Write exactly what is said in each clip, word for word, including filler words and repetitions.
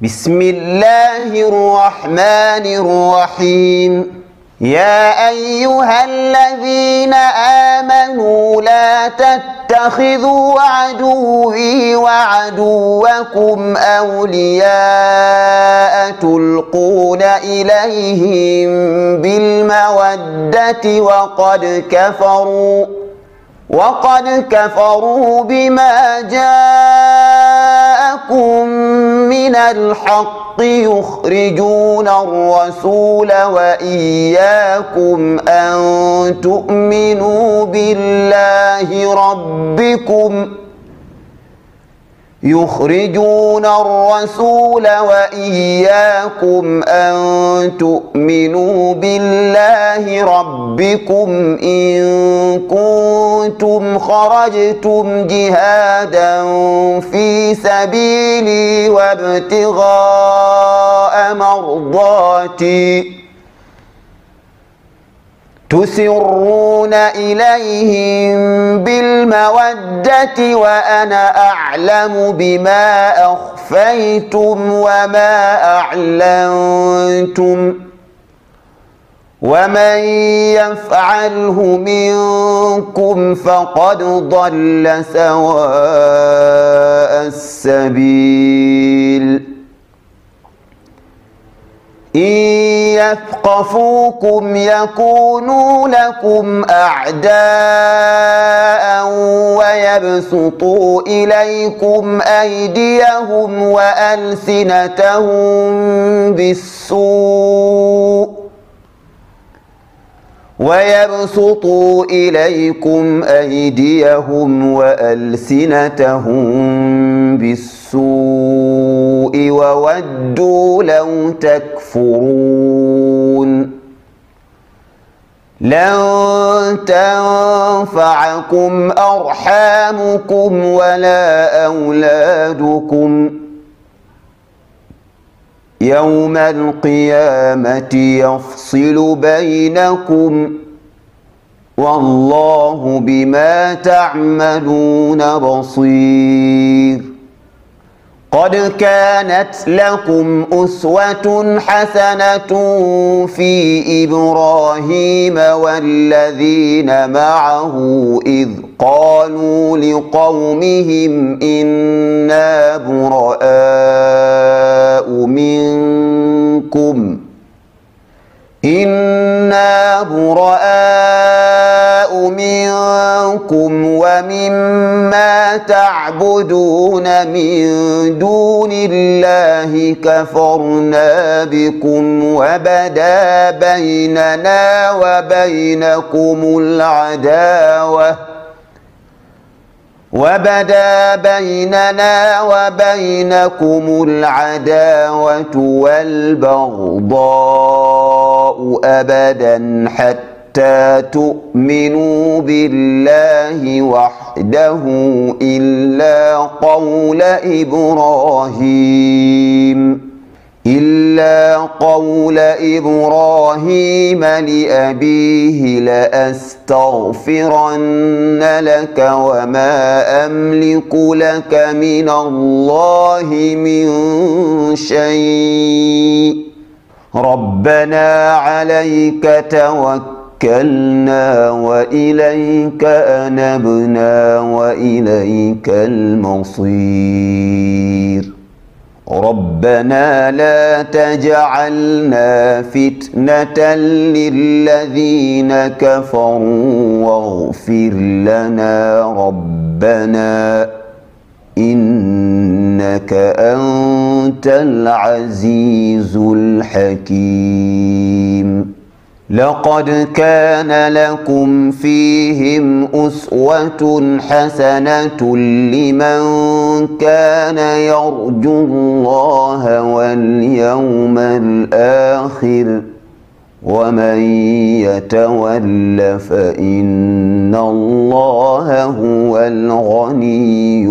بسم الله الرحمن الرحيم. يا أيها الذين آمنوا لا تتخذوا عدوي وعدوكم أولياء تلقون إليهم بالمودة وقد كفروا وقد كفروا بما جاءكم من الحق يخرجون الرسول وإياكم أن تؤمنوا بالله ربكم يخرجون الرسول وإياكم أن تؤمنوا بالله ربكم إن كنتم خرجتم جهادا في سبيلي وابتغاء مرضاتي تسرون إليهم بالمودة وأنا أعلم بما أخفيتم وما أعلنتم ومن يفعله منكم فقد ضل سواء السبيل. إن يثقفوكم يكونوا لكم أعداء ويبسطوا إليكم أيديهم وألسنتهم بالسوء ويبسطوا إليكم أيديهم وألسنتهم بالسوء وودوا لو تكفرون. لن تنفعكم أرحامكم ولا أولادكم يوم القيامة يفصل بينكم والله بما تعملون بصير. قد كانت لكم أسوة حسنة في إبراهيم والذين معه إذ قالوا لقومهم إنا براء منكم إنا براء منكم ومما تعبدون من دون الله كفرنا بكم وبدا بيننا وبينكم العداوة وبدا بيننا وبينكم العداوة والبغضاء أبدا حتى تؤمنوا بالله وحده إلا قول إبراهيم إلا قول إبراهيم لأبيه لأستغفرن لك وما أملك لك من الله من شيء ربنا عليك توكلنا وإليك أنبنا وإليك المصير. ربنا لا تجعلنا فتنة للذين كفروا واغفر لنا ربنا إنك أنت العزيز الحكيم. لقد كان لكم فيهم أسوة حسنة لمن كان يرجو الله واليوم الآخر ومن يتول فإن الله هو الغني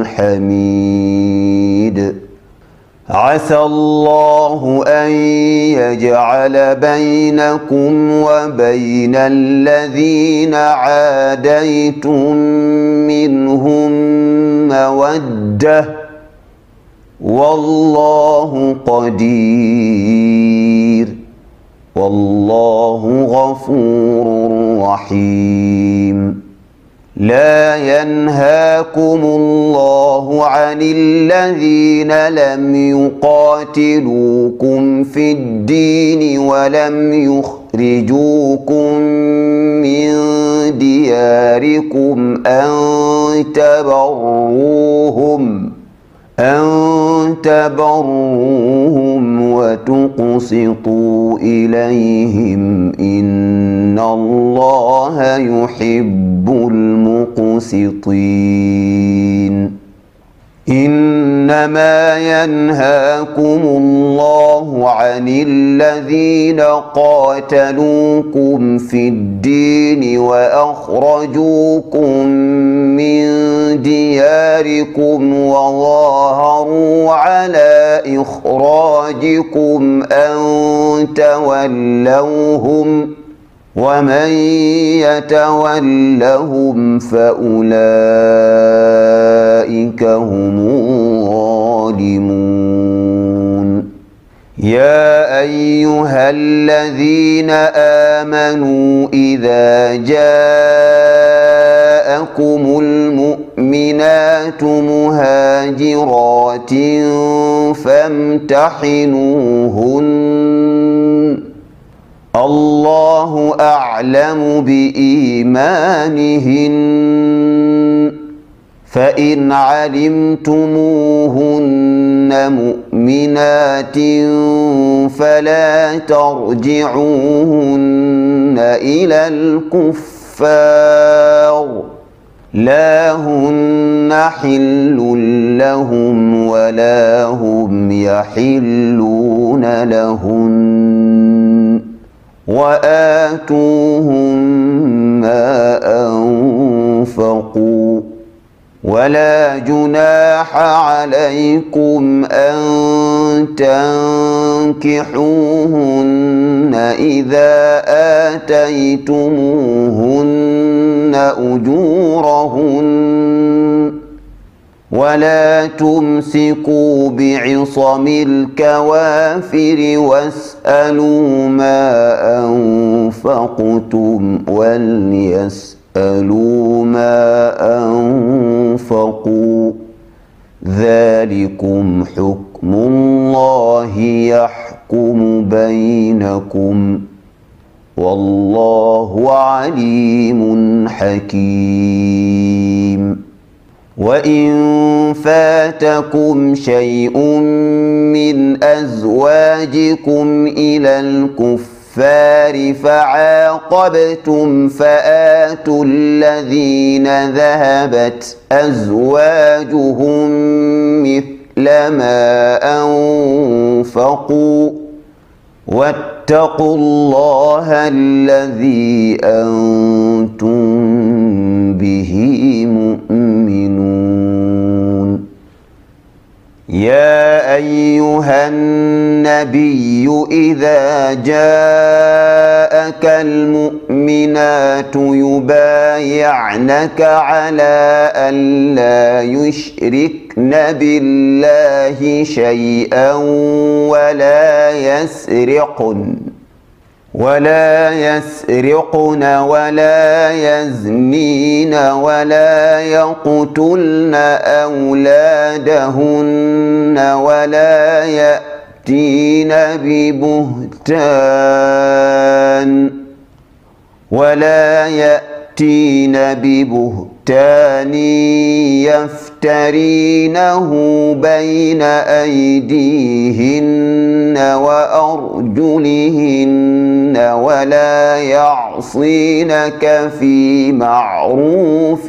الحميد. عسى الله أن يجعل بينكم وبين الذين عاديتم منهم مودة والله قدير والله غفور رحيم. لا ينهاكم الله عن الذين لم يقاتلوكم في الدين ولم يخرجوكم من دياركم أن تبروهم أن تبروهم وتقسطوا إليهم إن الله يحب المقسطين. إنما ينهاكم الله عن الذين قاتلوكم في الدين وأخرجوكم من دياركم وظاهروا على إخراجكم أن تولوهم ومن يتولهم فأولئك هم الظالمون. يا أيها الذين آمنوا إذا جاءكم المؤمنات مهاجرات فامتحنوهن الله أعلم بإيمانهن فإن علمتموهن مؤمنات فلا ترجعوهن إلى الكفار لا هن حل لهم ولا هم يحلون لهن وآتوهم ما أنفقوا ولا جناح عليكم أن تنكحوهن إذا آتيتموهن أجورهن ولا تمسكوا بعصم الكوافر واسألوا ما أنفقتم وليسألوا ما أنفقوا ذلكم حكم الله يحكم بينكم والله عليم حكيم. وإن فاتكم شيء من أزواجكم إلى الكفار فعاقبتم فآتوا الذين ذهبت أزواجهم مثل ما أنفقوا واتقوا الله الذي أنتم به مؤمنون. يا أيها النبي إذا جاءك المؤمنات يبايعنك على أن لا يشركن بالله شيئا ولا يسرقن ولا يسرقن ولا يزنين ولا يقتلن أولادهن ولا يأتين ببهتان ولا يأتين ببهتان يفترينه بين أيديهن وأرجلهن ولا يعصينك في معروف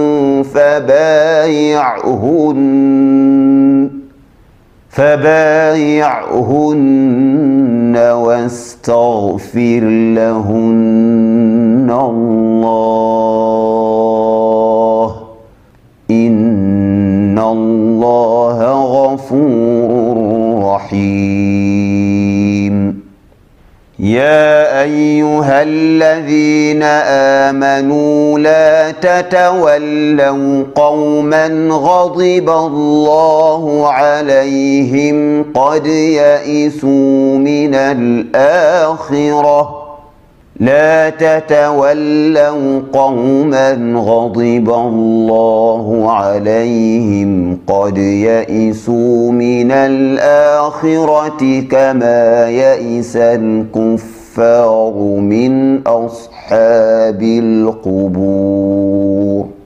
فبايعهن فبايعهن واستغفر لهن الله إن الله غفور رحيم. يا أيها الذين آمنوا لا تتولوا قوما غضب الله عليهم قد يئسوا من الآخرة لا تتولوا قوما غضب الله عليهم قد يئسوا من الآخرة كما يئس الكفار من أصحاب القبور.